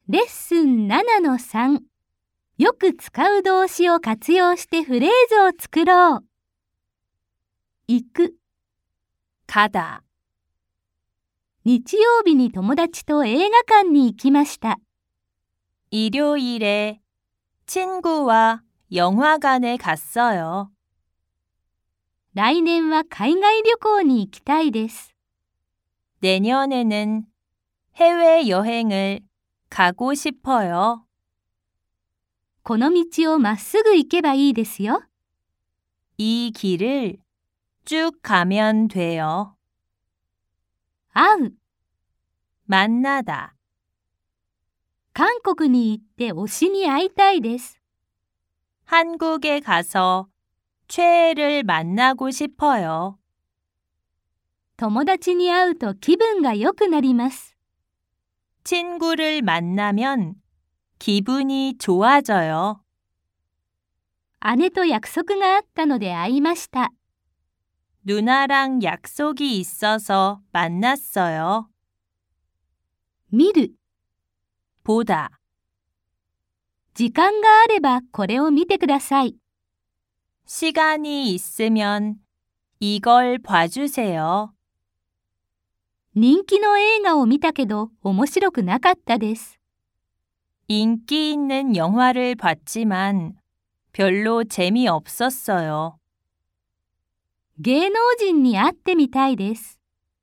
レッスン 7-3 よく使う動詞を活用してフレーズを作ろう。行く、 가다, 日曜日に友達と映画館に行きました。 일요일에 친구와 영화관에 갔어요. 来年は海外旅行に行きたいです。 내년에는 해외여행을 가고 싶어요. この道をまっすぐ行けばいいですよ。 이 길을 쭉 가면 돼요. 会う、 만나다, 韓国に行って推しに会いたいです。 한국에 가서 최애를 만나고 싶어요. 友達に会うと気分が良くなります。 친구를 만나면 기분이 좋아져요. 姉と約束があったので会いました。 누나랑 약속이 있어서 만났어요. 見る、 보다, 時間があればこれを見てください。 시간이 있으면 이걸 봐주세요. 人気の映画を見たけど面白くなかったです。 인기 있는 영화를 봤지만 별로 재미없었어요. 芸能人に会ってみたいです。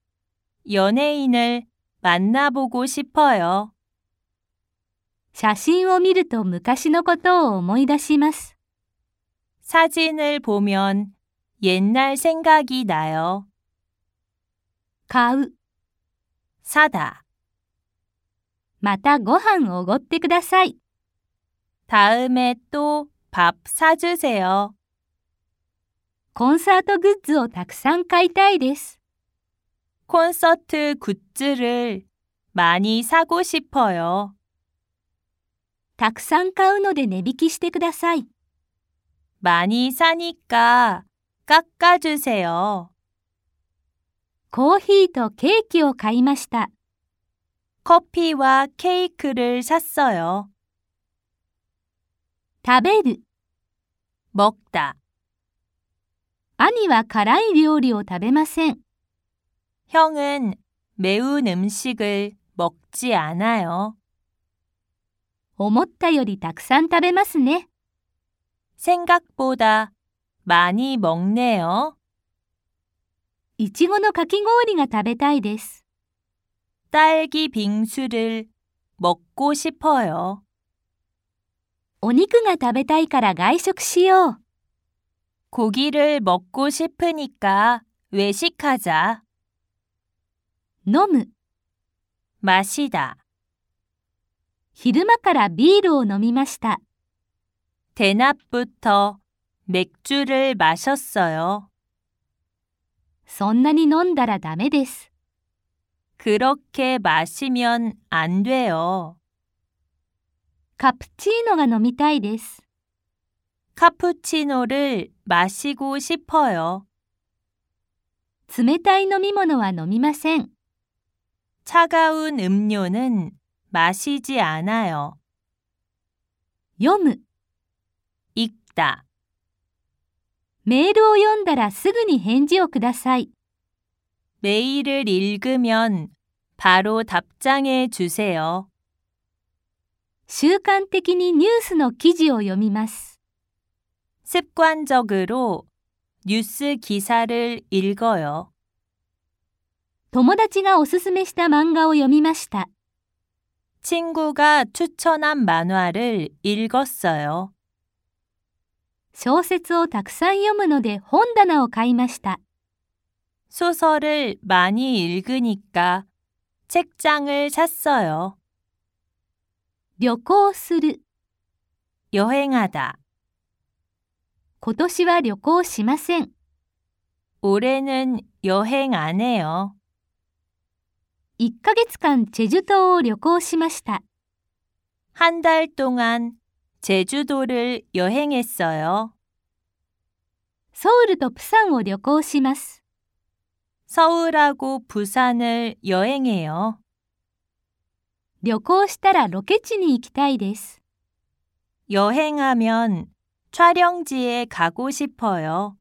연예인을 만나보고 싶어요. 写真を見ると昔のことを思い出します。 사진을 보면 옛날 생각이 나요. 買う、 사다, またご飯おごってください。 다음에 또 밥 사주세요. コンサートグッズをたくさん買いたいです。 콘서트 굿즈를 많이 사고 싶어요. たくさん買うので値引きしてください。 많이 사니까 깎아주세요. コーヒーとケーキを買いました。 커피와 케이크를 샀어요. 食べる、 먹다, 兄は辛い料理を食べません。 형은 매운 음식을 먹지 않아요. 思ったよりたくさん食べますね。 생각보다 많이 먹네요. いちごのかき氷が食べたいです。 딸기 빙수를 먹고 싶어요. お肉が食べたいから外食しよう。 고기를 먹고 싶으니까 외식하자. 飲む、 마시다, 昼間からビールを飲みました。 대낮부터 맥주를 마셨어요. そんなに飲んだらダメです。 그렇게 마시면 안 돼요. カプチーノが飲みたいです。 카푸치노를 마시고 싶어요. 冷たい飲み物は飲みません。 차가운 음료는 마시지 않아요. 読む、 읽다, メールを読んだらすぐに返事をください。 메일을 읽으면 바로 답장해 주세요. 習慣的にニュースの記事を読みます。 습관적으로 뉴스 기사를 읽어요. 友達がおすすめした漫画を読みました。 친구가 추천한 만화를 읽었어요. 小説をたくさん読むので本棚を買いました。 소설을 많이 읽으니까 책장을 샀어요. 旅行する、 여행하다, 今年は旅行しません。 올해는 여행 안 해요. 1ヶ月間チェジュ島を旅行しました。 한 달 동안 제주도를 여행했어요. ソウルとプサンを旅行します。 서울하고 부산을 여행해요. 旅行したらロケ地に行きたいです。 여행하면 촬영지에 가고 싶어요.